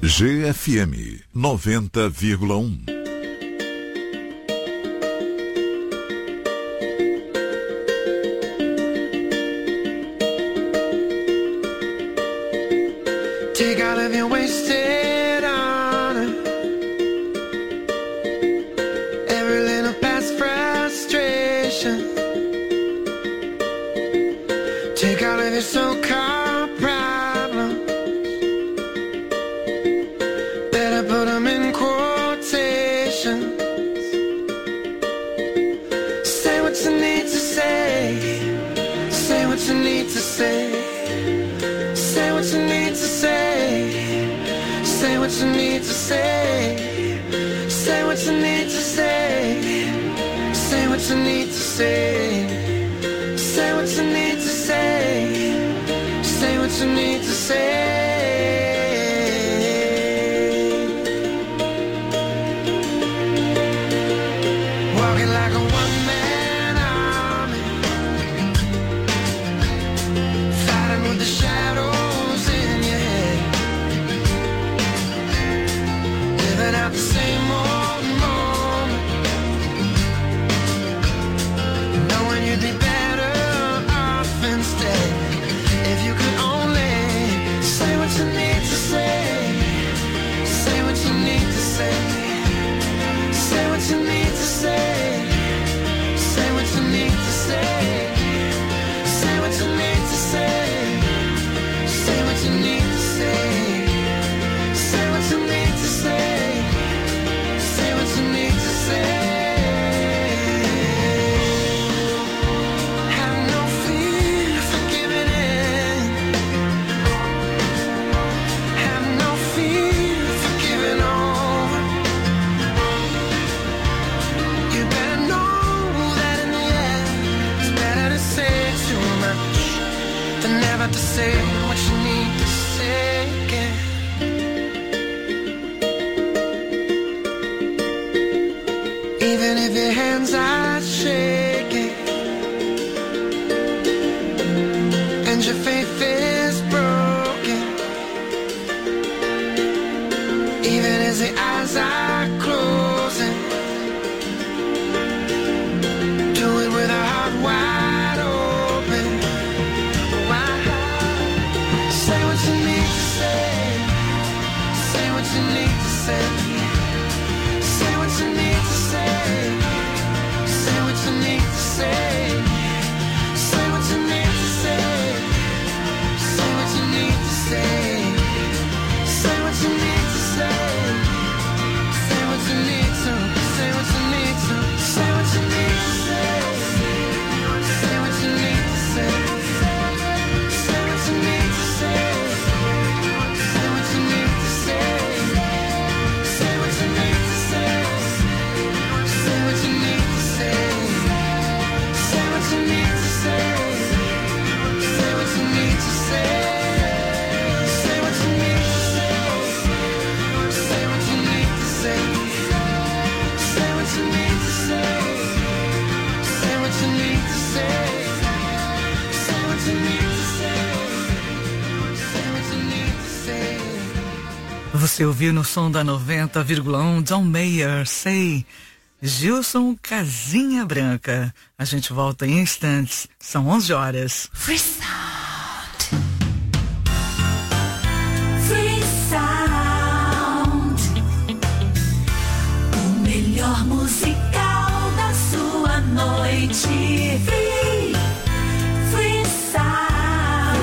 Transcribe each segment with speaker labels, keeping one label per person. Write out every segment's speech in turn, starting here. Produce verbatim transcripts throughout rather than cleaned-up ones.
Speaker 1: G F M noventa vírgula um.
Speaker 2: Take all of your wasted honor, every little past frustration. Take all of your so-called problems, better put them in quotations. Say what you need to say, say what you need to say, say what you need to say. Say what you need to say. Say what you need to say. Say what you need to say. Say what you need to say. Say what you need to say. Walking like a one-man army, fighting with the shadows in your head, living out the same old moment, knowing you'd be better off instead if you could only say what you need to say. Say what you need to say. Say what you need to say. Say what you need to say. Say what you need to say. Say what you need to say. Say what you need to say. Say what you need to say. Have no fear for giving in. Have no fear for giving over. You better know that in the end it's better to say too much than never to say what you need to say again. Even if your hands are shaking and your faith is broken, even as the eyes are closing, do it with a heart wide open. Wide. Say what you need to say. Say what you need to say. Say what you need to say. Say what you need to say. Say what you need to say. Say what you need to say. Say what you need to say. Say what you need to. Say what you need to. Say what you need to say. Say what you need to say. Say what you need to say. Say what you need to say. Say what you need to say. Say what you need to say. Say what you need to say. Say what you need to say. Say what you need to say. Say what you need to say. Say what you need to say. Say what you need to say. Say what you need to say. Say what you need to say.
Speaker 3: Você ouviu no som da noventa vírgula um John Mayer, Say. Gilson Casinha Branca. A gente volta em instantes. São onze horas.
Speaker 4: Free Sound. Free Sound. O melhor musical da sua noite. Free. Free Sound.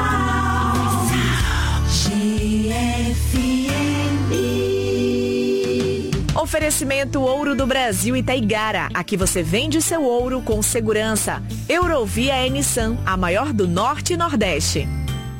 Speaker 4: G F M.
Speaker 5: Oferecimento Ouro do Brasil e Taigara. Aqui você vende seu ouro com segurança. Eurovia é Nissan, a maior do Norte e Nordeste.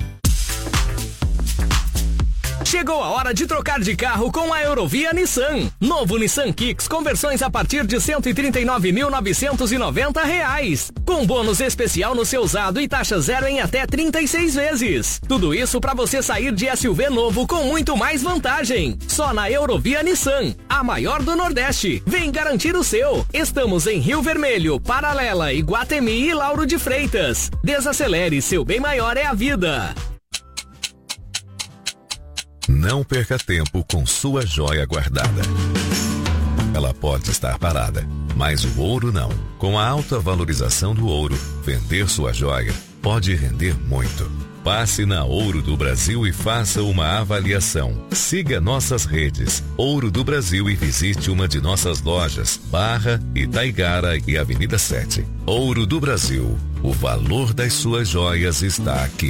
Speaker 6: Chegou a hora de trocar de carro com a Eurovia Nissan. Novo Nissan Kicks com versões a partir de cento e trinta e nove mil novecentos e noventa reais. Com bônus especial no seu usado e taxa zero em até trinta e seis vezes. Tudo isso para você sair de S U V novo com muito mais vantagem. Só na Eurovia Nissan, a maior do Nordeste. Vem garantir o seu. Estamos em Rio Vermelho, Paralela, Iguatemi e Lauro de Freitas. Desacelere, seu bem maior é a vida.
Speaker 7: Não perca tempo com sua joia guardada. Ela pode estar parada, mas o ouro não. Com a alta valorização do ouro, vender sua joia pode render muito. Passe na Ouro do Brasil e faça uma avaliação. Siga nossas redes Ouro do Brasil e visite uma de nossas lojas, Barra, Itaigara e Avenida sete. Ouro do Brasil, o valor das suas joias está aqui.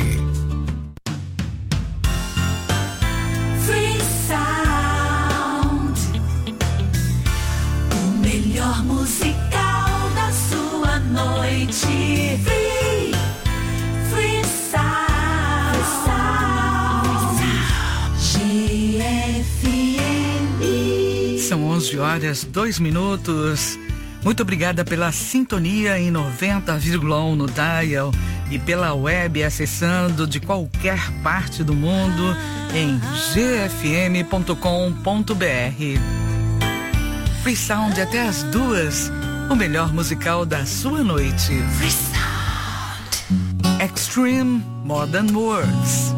Speaker 4: Free Sound, o melhor musical da sua noite. Free, Free Sound. G F M.
Speaker 3: São onze horas, dois minutos. Muito obrigada pela sintonia em noventa vírgula um no dial e pela web acessando de qualquer parte do mundo em g f m ponto com ponto b r. Free Sound até as duas, o melhor musical da sua noite.
Speaker 4: Free Sound.
Speaker 3: Extreme Modern Words.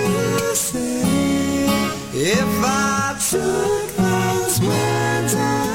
Speaker 2: If I took those words out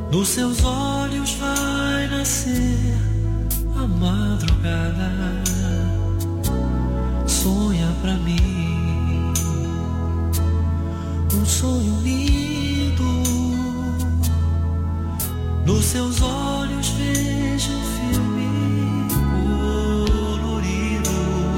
Speaker 8: Nos seus olhos vai nascer a madrugada. Sonha pra mim um sonho lindo. Nos seus olhos vejo um filme colorido.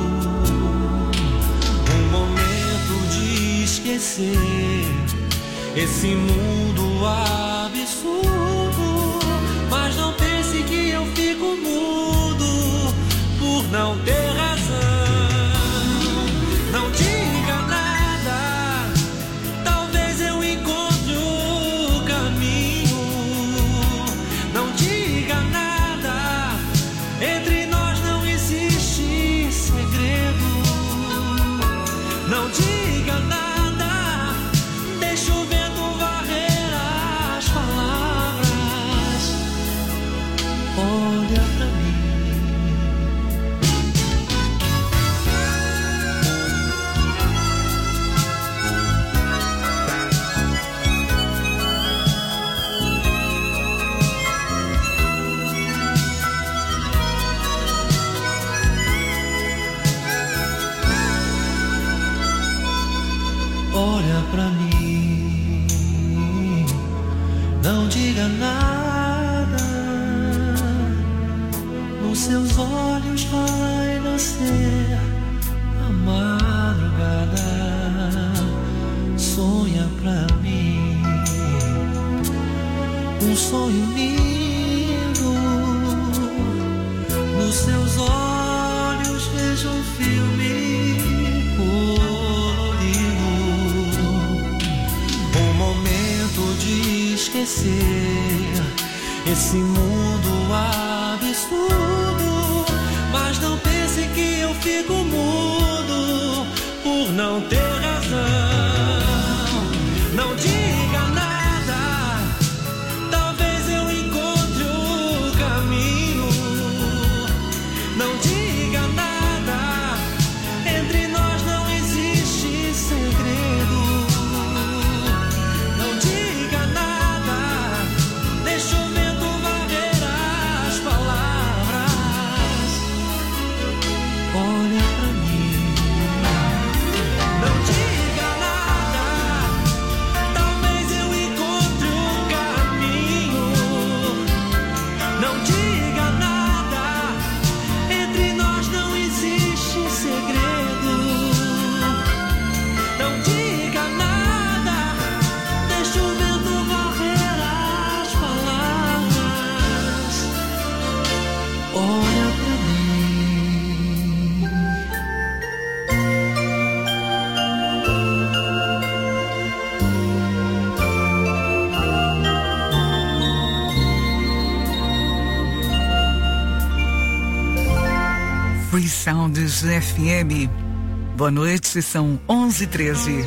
Speaker 8: Um momento de esquecer esse mundo absurdo. Mas não pense que eu fico mudo por não ter razão. Não diga nada, talvez eu encontre o caminho. Não diga nada, entre nós não existe segredo. Não diga nada, deixa o vento varrer as palavras. Olha pra mim. Olha pra mim, não diga nada. Nos seus olhos vai nascer a madrugada. Sonha pra mim um sonho lindo. Nos seus olhos vejo um filme de esquecer esse mundo absurdo. Mas não pense que eu fico mudo por não ter razão. Não diga nada, talvez eu encontre o caminho. Não diga nada, entre nós não existe segredo.
Speaker 3: Sounds F M. Boa noite, são onze e treze.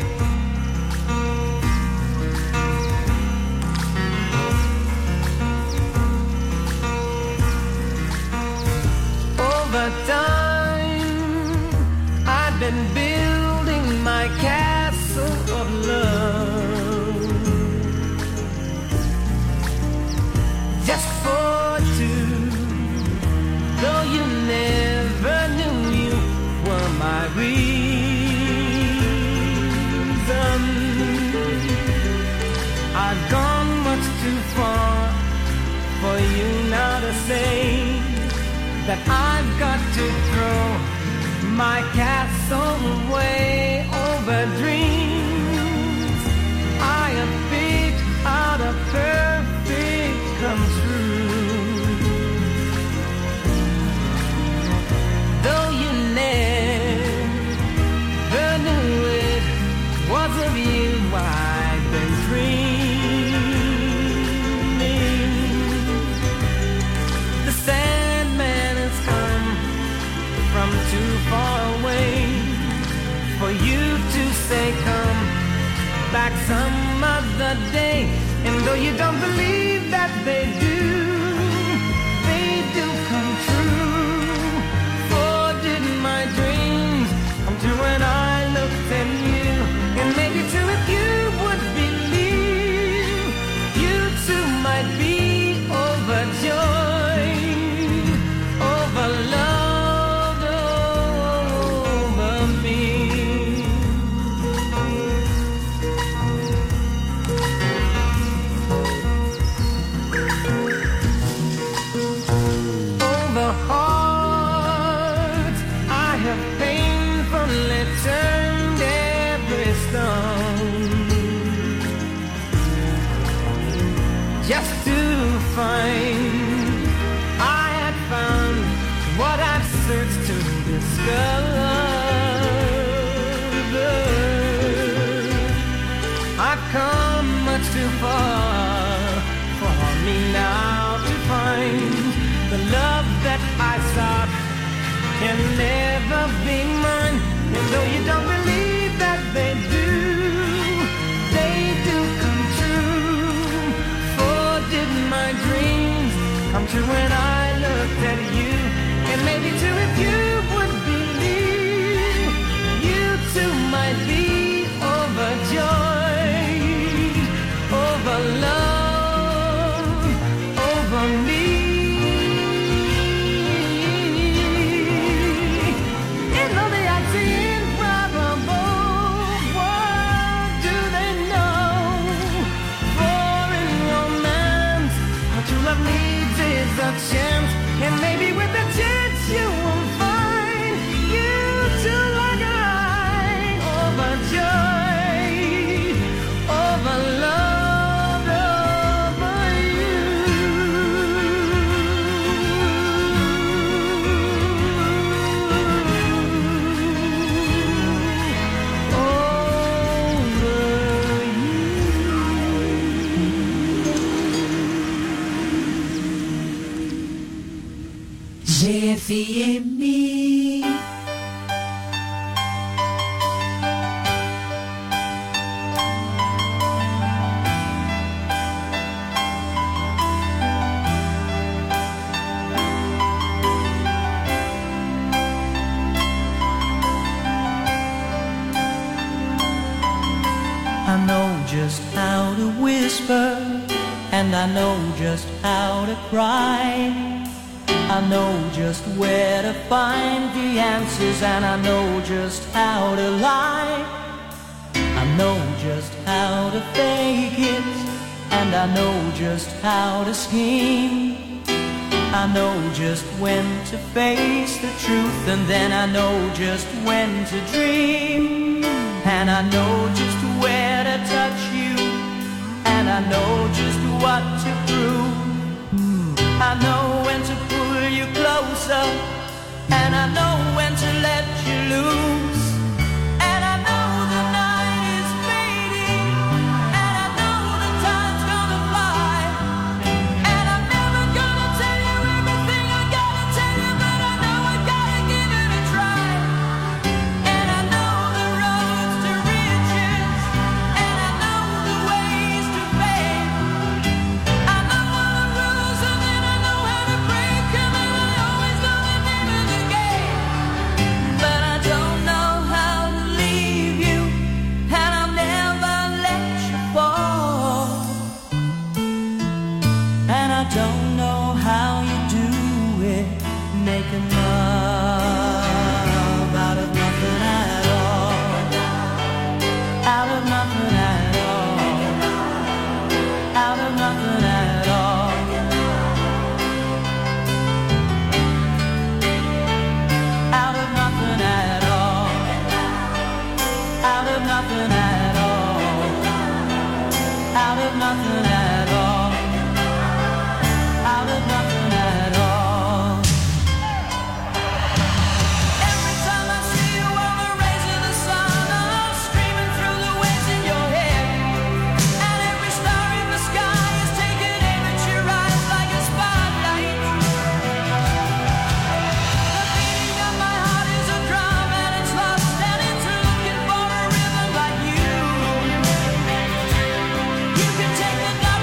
Speaker 2: Over time, I've been building my castle of love, just for two, though you never knew you were my reason. I've gone much too far for you now to say that I've got to throw my castle away over dreams I have picked out a perfect come true. Though you never knew it was of you I've been dreaming. The Sandman has come from too far away for you to say come back some other day. And though you don't believe that they do, they do come true. For didn't my dreams come true when I looked at you? And maybe too if you would believe, you too might be
Speaker 8: just to find I had found what I've searched to discover. I've come much too far for me now to find the love that I sought can never be mine. And though you don't believe that they do, they do come true. For did my dreams come true when I looked at you? And maybe too if you would believe, you too might be overjoyed over love, over me. And though they are improbable, what do they know? For in romance, what you love needs is a chance. And maybe with a chance you will find you too like I, overjoyed over love, over you.
Speaker 4: G F M.
Speaker 8: I know just how to whisper, and I know just how to cry. I know just where to find the answers, and I know just how to lie. I know just how to fake it, and I know just how to scheme. I know just when to face the truth, and then I know just when to dream. And I know just where to touch you, and I know just what to prove. I know when to pull you closer, and I know when to let you loose. And I know the night is fading, and I know the time's gonna fly. And I'm never gonna tell you everything I gotta tell you, but I know I gotta give it a try. And I know the roads to riches, and I know the ways to fame. I know all the rules, and then I know how to break 'em, and I always know the name of the game. But I don't know how to leave you, and I'll never let you fall. And I don't know how you do it, making love out of nothing at all. Out of nothing at all. Out of nothing at all. Out of nothing at all. Out of nothing at all. Out of nothing at all. Out of nothing at all. Every time I see you on the rays of the sun, I'm streaming through the waves in your head. And every star in the sky is taking aim at your eyes like a spotlight. The beating of my heart is a drum, and it's lost, and it's looking for a rhythm like you. You can take the dark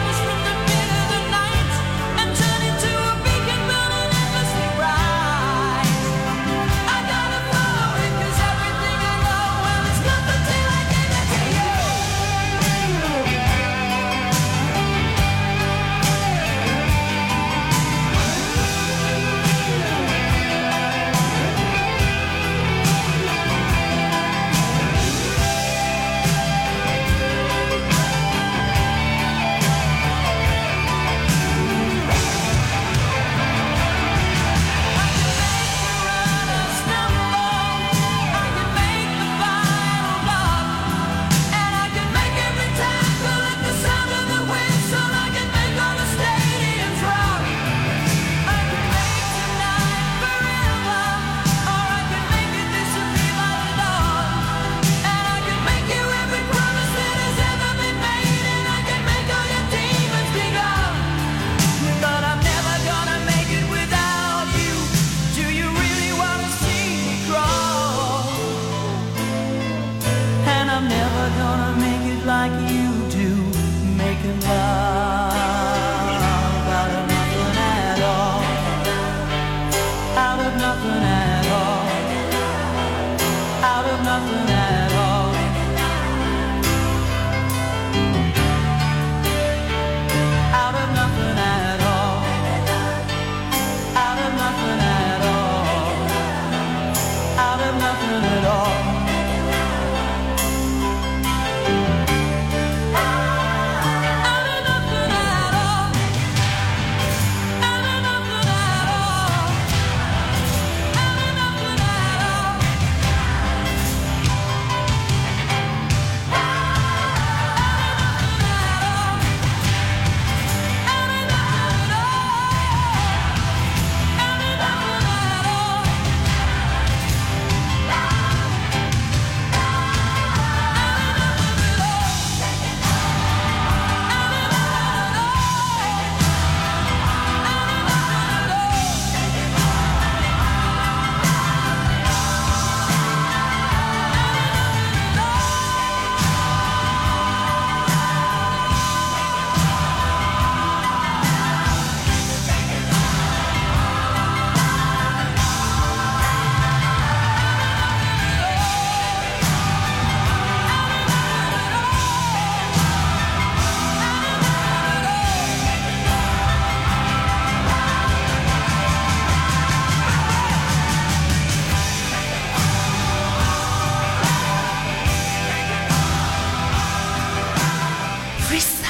Speaker 4: every sound.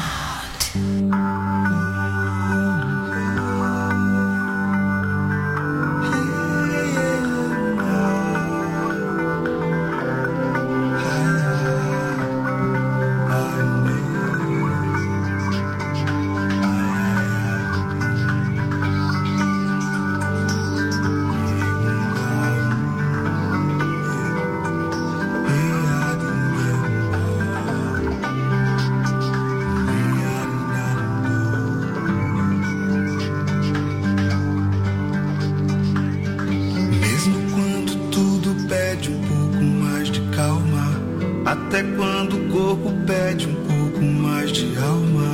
Speaker 2: Até quando o corpo pede um pouco mais de alma,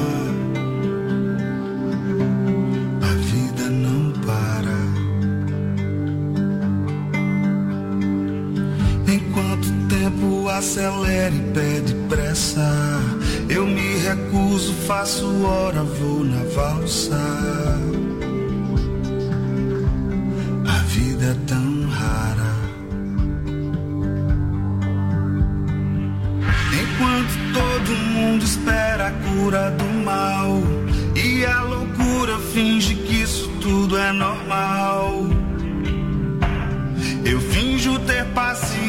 Speaker 2: a vida não para. Enquanto o tempo acelera e pede pressa, eu me recuso, faço hora, vou na valsa. A vida é tão rara. Enquanto todo mundo espera a cura do mal e a loucura finge que isso tudo é normal, eu finjo ter paciência.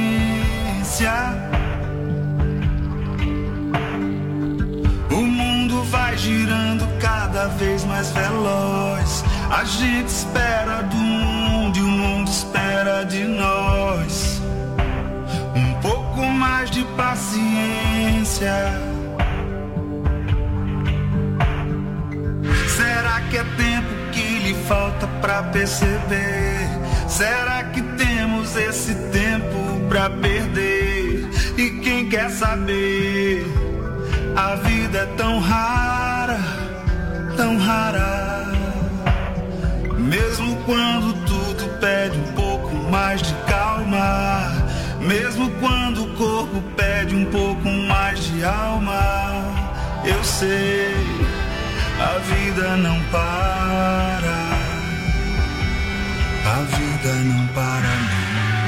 Speaker 2: O mundo vai girando cada vez mais veloz. A gente espera do mundo e o mundo espera de nós. Um pouco mais de paciência. Será que é tempo que lhe falta pra perceber? Será que temos esse tempo pra perder? E quem quer saber? A vida é tão rara, tão rara. Mesmo quando tudo pede um pouco mais de calma, mesmo quando o corpo pede um pouco mais de alma, eu sei, a vida não para, a vida não para não.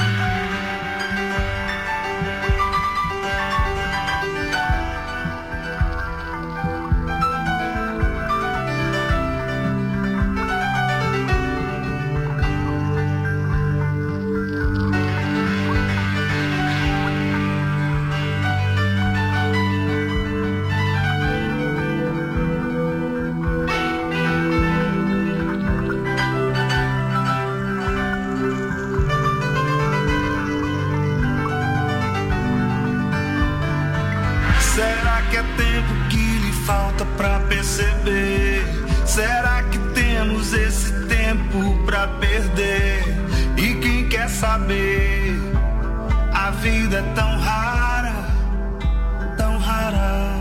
Speaker 2: Será que é tempo que lhe falta pra perceber? Será que temos esse tempo pra perder? E quem quer saber? A vida é tão rara, tão rara.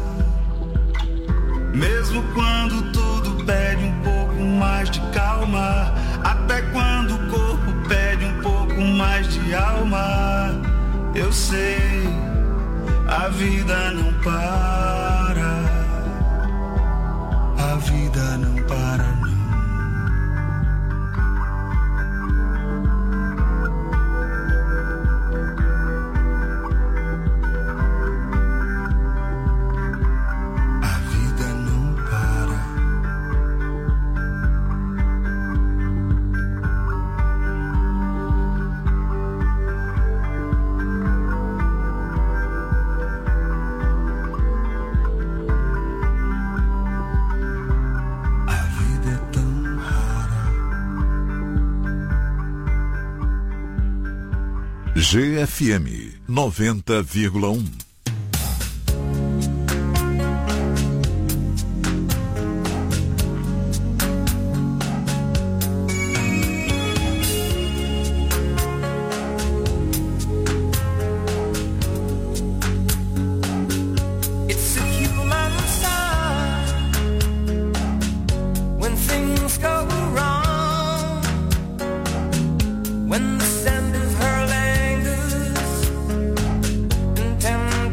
Speaker 2: Mesmo quando tudo pede um pouco mais de calma, até quando o corpo pede um pouco mais de alma, eu sei, a vida não para, a vida não para não. A vida não para.
Speaker 1: G F M noventa vírgula um.
Speaker 2: When the scent of her lingers and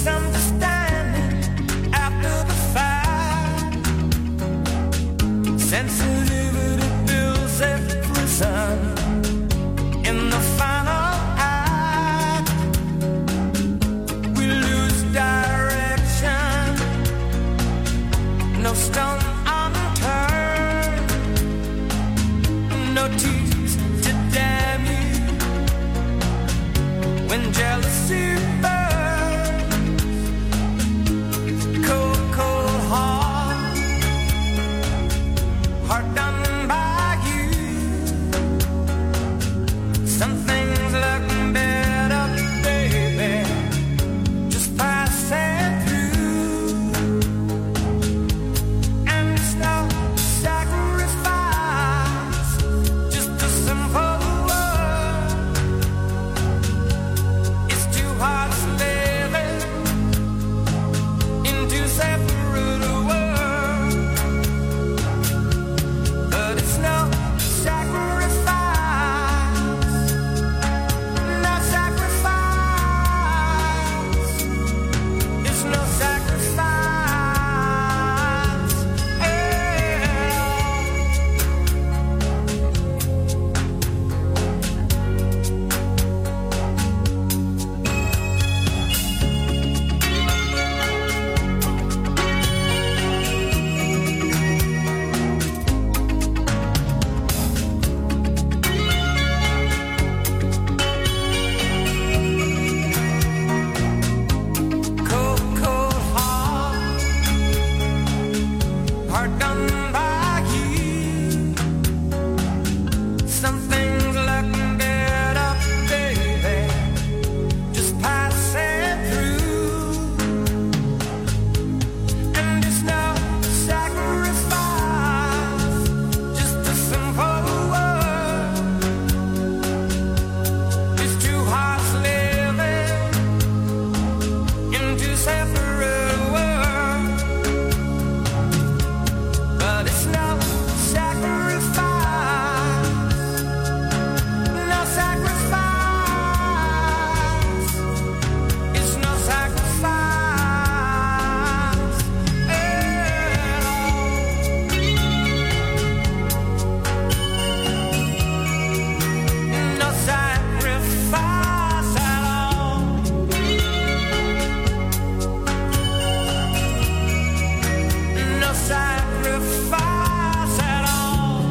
Speaker 2: misunderstanding after the fact. Sensitivity builds every sun. In the final act, we lose direction. No stone unturned, no tears to damn you. When jealousy burns, cold, cold heart, heart done by you. Some things look better, baby, just passing through. And it's no sacrifice, just a simple word. It's two hearts living in two separate worlds. But it's no sacrifice, no sacrifice. It's no sacrifice at cold, cold heart, heart done by you. Some things look better, baby, just passing through. And it's no sacrifice, just a simple word. It's two hearts living in two separate worlds. But it's no sacrifice, no sacrifice. It's no sacrifice at all. No sacrifice at all. No sacrifice at all.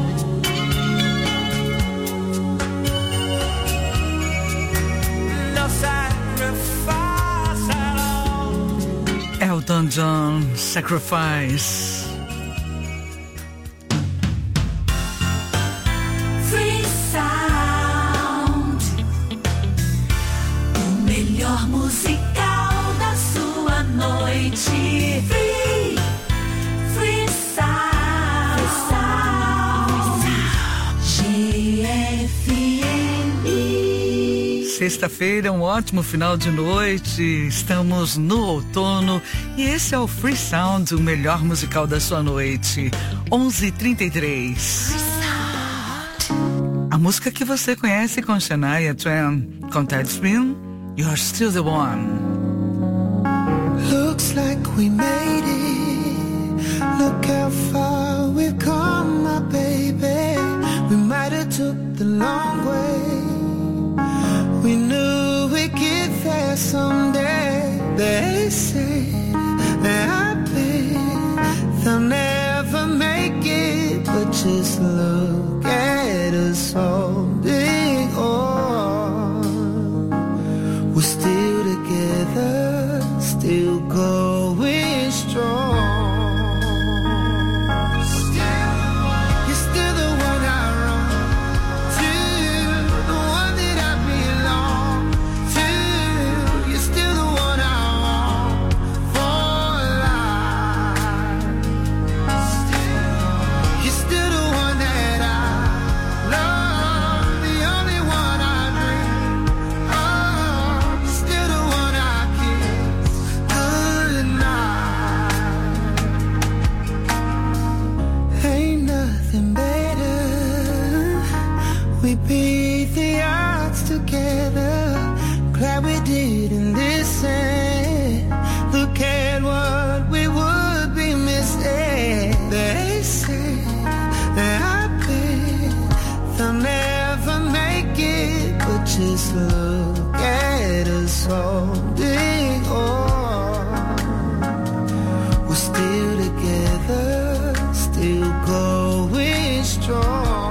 Speaker 2: No sacrifice at all.
Speaker 3: Elton John, Sacrifice.
Speaker 4: Free Sound, o melhor musical da sua noite. Free, Free Sound, G F M.
Speaker 3: Sexta-feira, um ótimo final de noite. Estamos no outono e esse é o Free Sound, o melhor musical da sua noite. onze e trinta e três. A música que você conhece com Shania Twain, com Ted Swim, You're Still the One.
Speaker 2: Looks like we made it. Look how far we've come, my baby. We might have took the long way. We knew we'd get there someday. They say that I bet they'll never make it, but just look at us holding on. We're still together, still going strong. You're still the one I run to, the one that I belong to. You're still the one I want for life. You're still the one that I love, the only one I dream of. You're still the one I kiss goodnight. Ain't nothing better. We beat the odds together. Glad we didn't listen. holding on. We're still together, still going strong.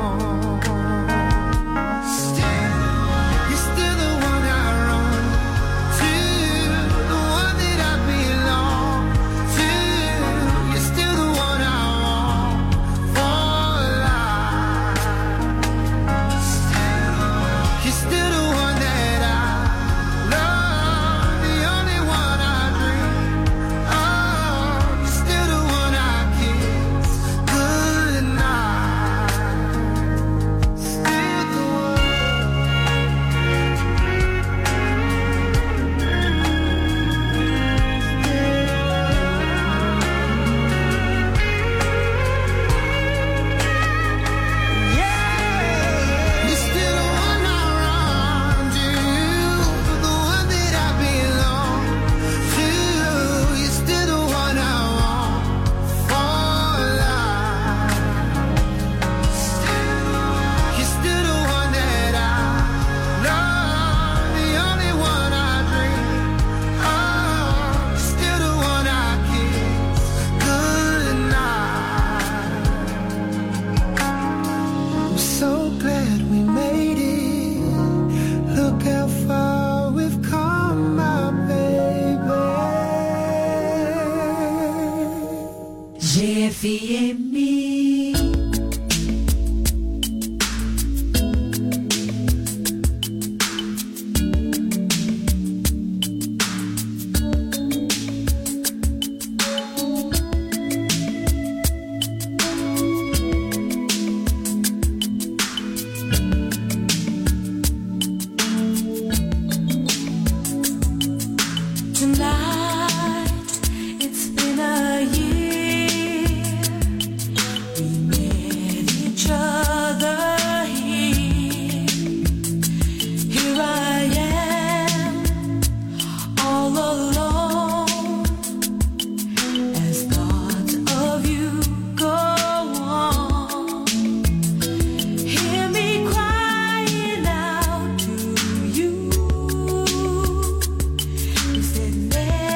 Speaker 4: There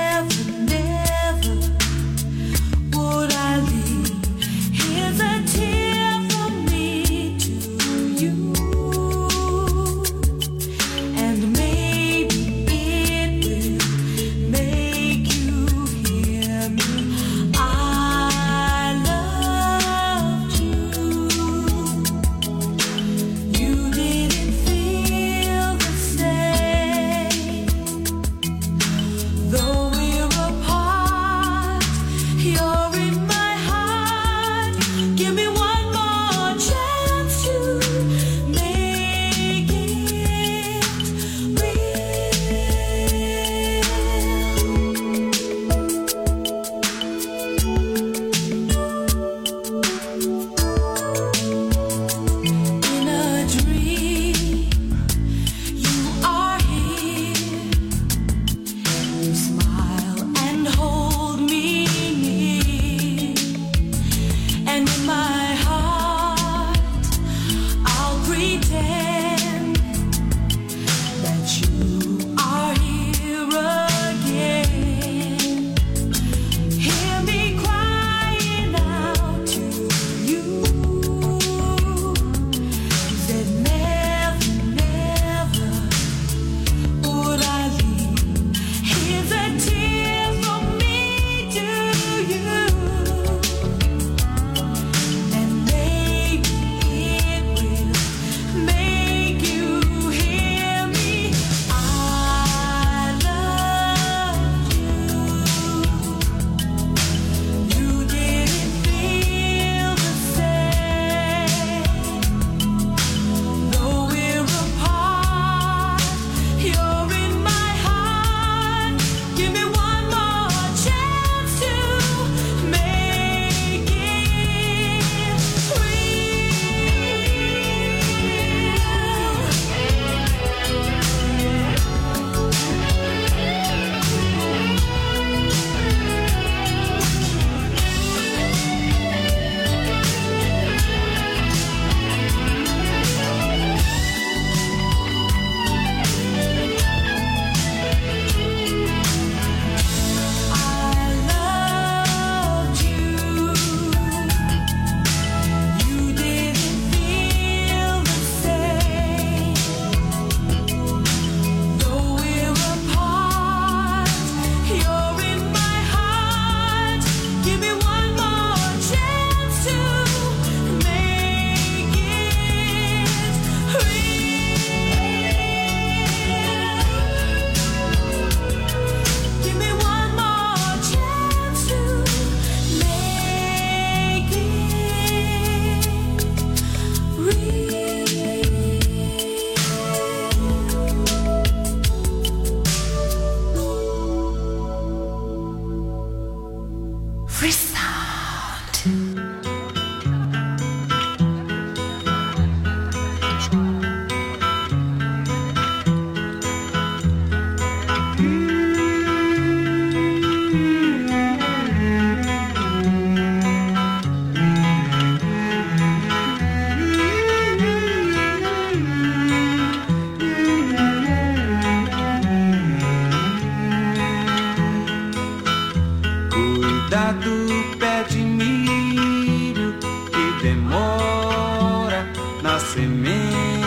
Speaker 2: do pé de milho que demora na semente.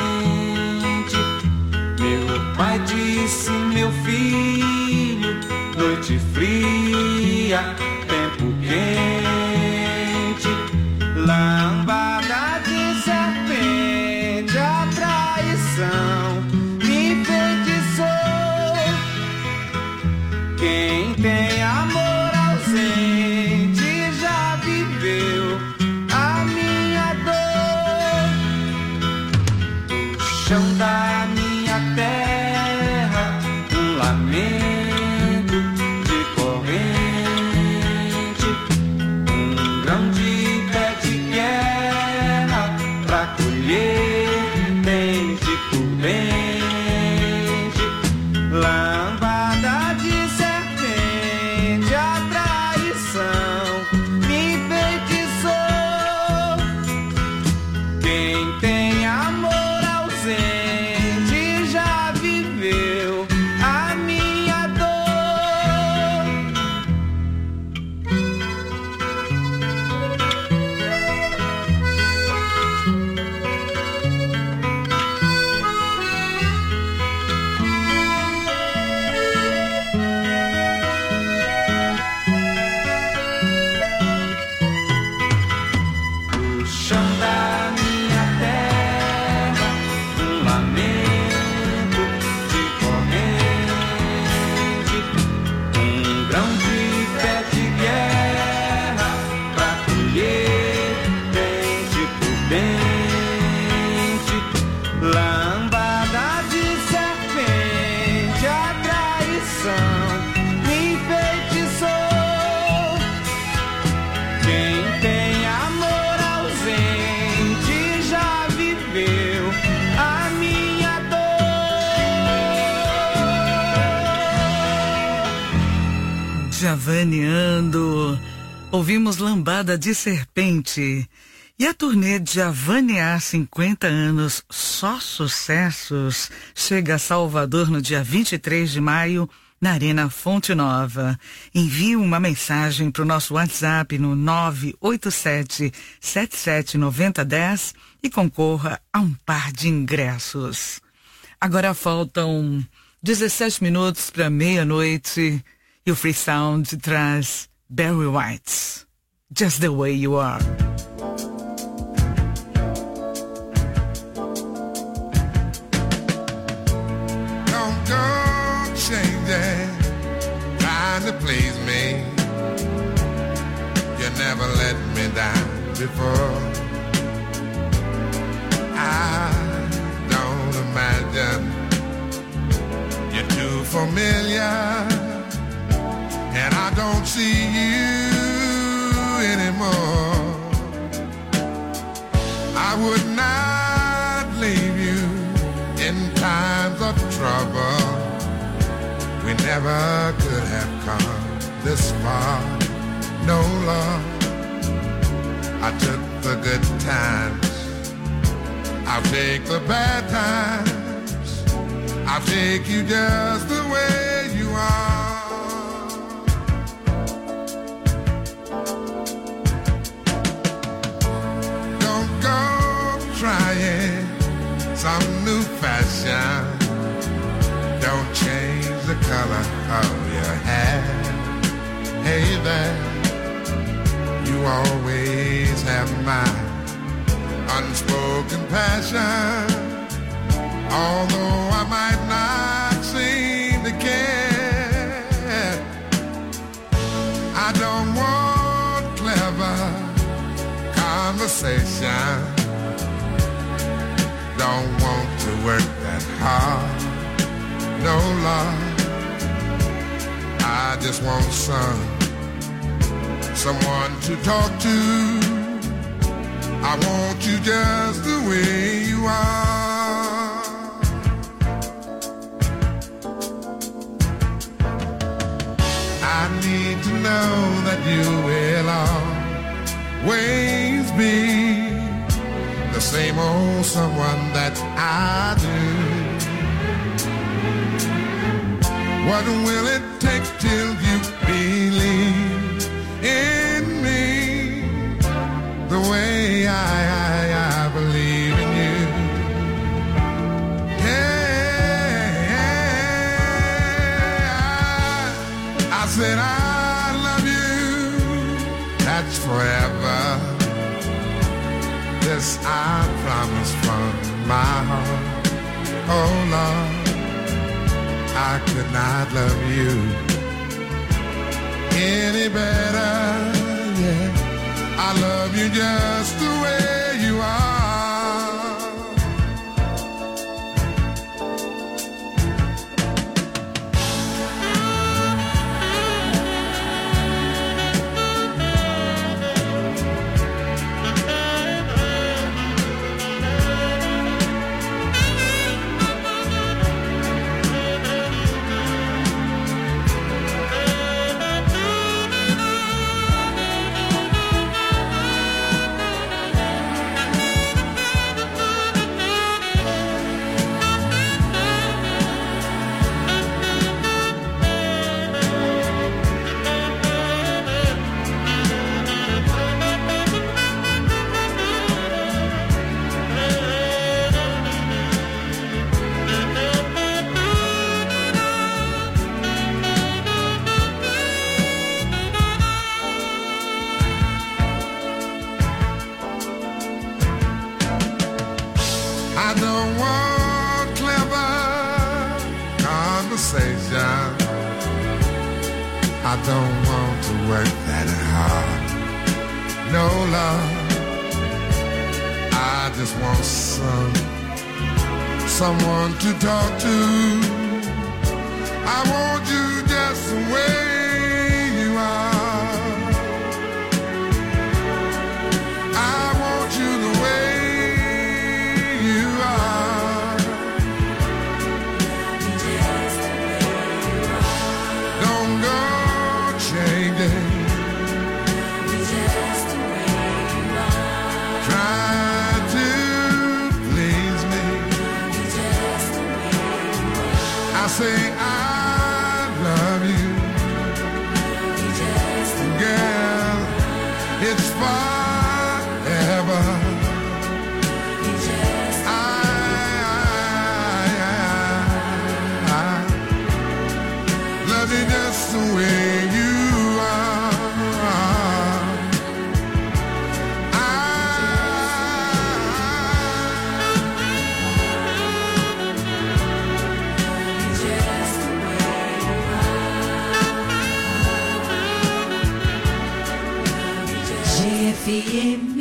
Speaker 2: Meu pai disse, meu filho, noite fria, tempo quente, lambada de serpente, a traição me enfeitiçou. Quem tem amor ausente já viveu a minha dor. O chão da minha terra, um lamento de corrente, um grão de pé de guerra pra colher dente por dente, lambada de serpente, a traição me enfeitiçou. Quem tem amor ausente já viveu a minha dor. O chão da minha terra, um lamento de corrente, um grão de pé de guerra pra colher dente por dente, lambada de serpente, a traição me enfeitiçou. Quem tem amor ausente já viveu a minha dor.
Speaker 3: Javaneando, ouvimos Lambada de Serpente. E a turnê Javanear cinquenta anos, só sucessos, chega a Salvador no dia vinte e três de maio, na Arena Fonte Nova. Envie uma mensagem para o nosso WhatsApp no nove oito sete, sete sete nove zero um zero e concorra a um par de ingressos. Agora faltam dezessete minutos para meia-noite e o Free Sound traz Barry White, Just the Way You Are.
Speaker 9: Don't go changing, trying to please me. You never let me down before. I don't imagine you're too familiar, and I don't see you anymore. I would not leave you in times of trouble. We never could have come this far, no love. I took the good times, I'll take the bad times, I'll take you just the way you are. Don't go trying some new fashion, don't change the color of your hair. Hey there, you always have my unspoken passion. Although I might not seem to care, I don't want clever conversation, don't want to work that hard, no love. I just want some, someone to talk to. I want you just the way you are. I need to know that you will always be the same old someone that I do. What will it take till you believe in said I love you, that's forever. This I promise from my heart. Oh Lord, I could not love you any better. Yeah, I love you just the way you are. I don't want clever conversation. I don't want to work that hard. No love. I just want some someone to talk to. I want you just the way you are. I want you the way say I love you, girl, it's forever. I, I, I, I love you just the way you are.
Speaker 4: G F M.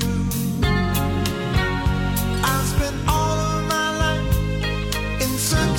Speaker 9: Search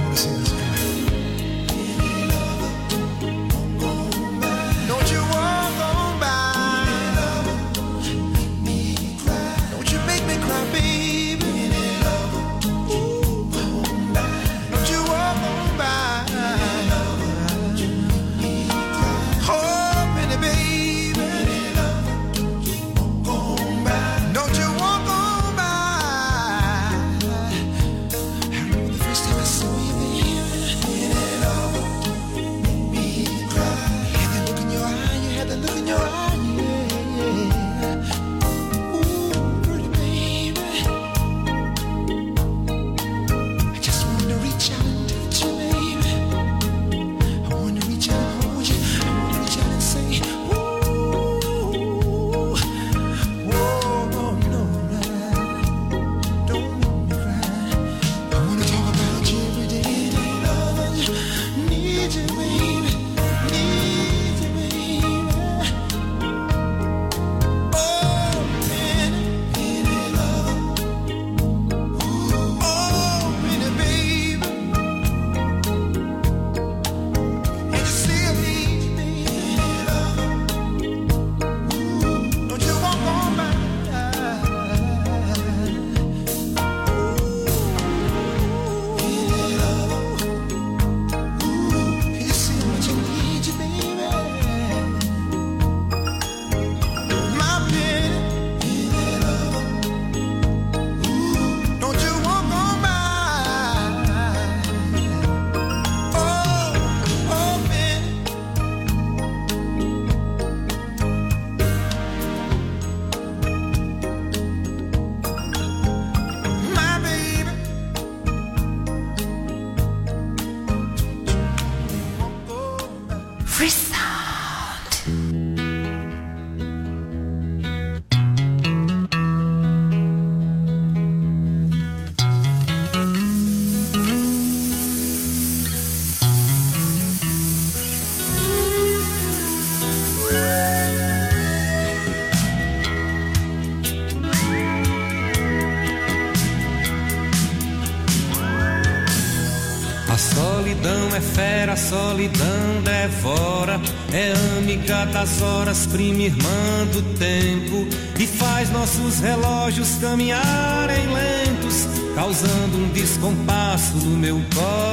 Speaker 10: solidão é fera, a solidão devora. É amiga das horas, prima irmã do tempo, e faz nossos relógios caminharem lentos, causando um descompasso no meu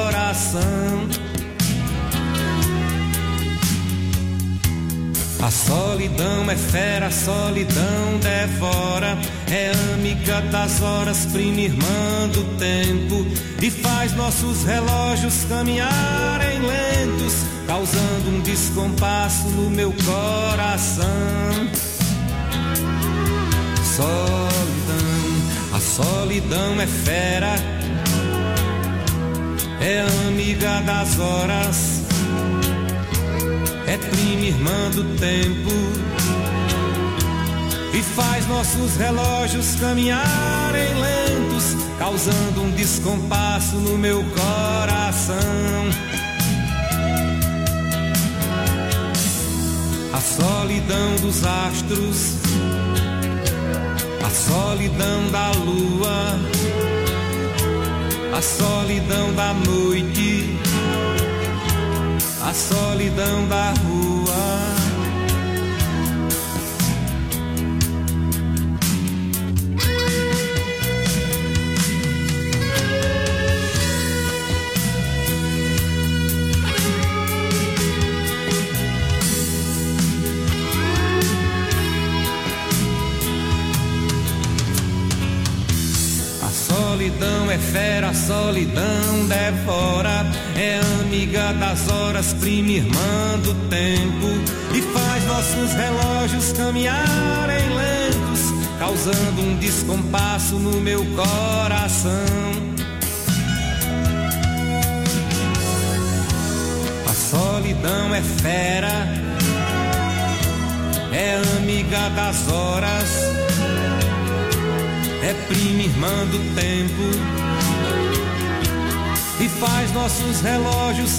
Speaker 10: coração. A solidão é fera, a solidão devora. É amiga das horas, prima irmã do tempo, e faz nossos relógios caminharem lentos, causando um descompasso no meu coração. Solidão, a solidão é fera, é amiga das horas, é prima irmã do tempo, e faz nossos relógios caminharem lentos, causando um descompasso no meu coração. A solidão dos astros, a solidão da lua, a solidão da noite, a solidão da rua. A solidão é fera, a solidão devora. É amiga das horas, prima irmã do tempo, e faz nossos relógios caminharem lentos, causando um descompasso no meu coração. A solidão é fera, é amiga das horas, é prima irmã do tempo, e faz nossos relógios